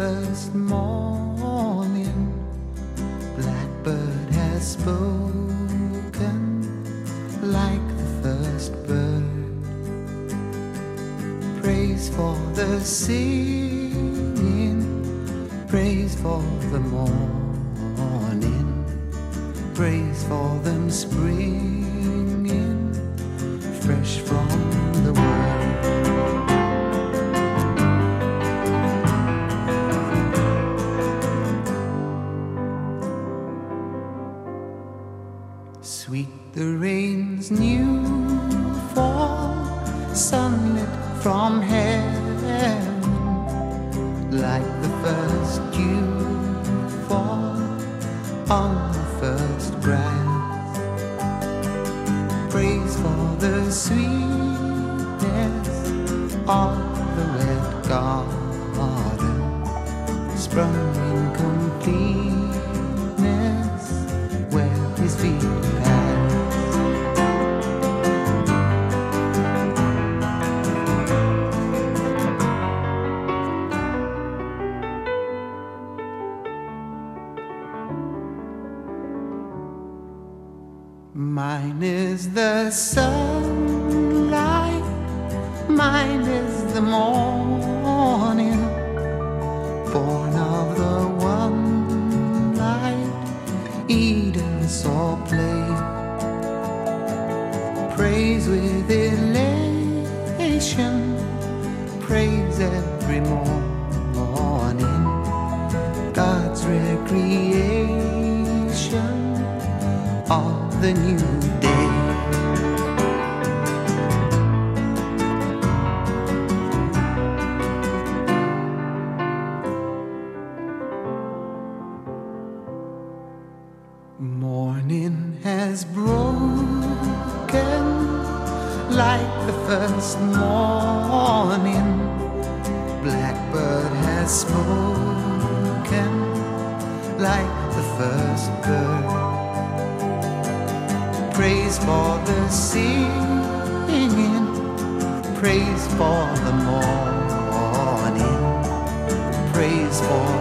first morning, blackbird has spoken like the first bird. Praise for the singing, praise for the morning, praise for them springing fresh from the world. Sweet the rain's new fall, sunlit from heaven, like the first dew fall on the first grass. Praise for the sweetness of the wet garden, sprung in completeness where his feet pass. Mine is the sunlight, mine is the morning, born of the one light Eden saw play. Praise with elation, praise every morning, God's recreation of the new day. Morning has broken like the first morning, blackbird has spoken like the first bird. Praise for the singing, praise for the morning, praise for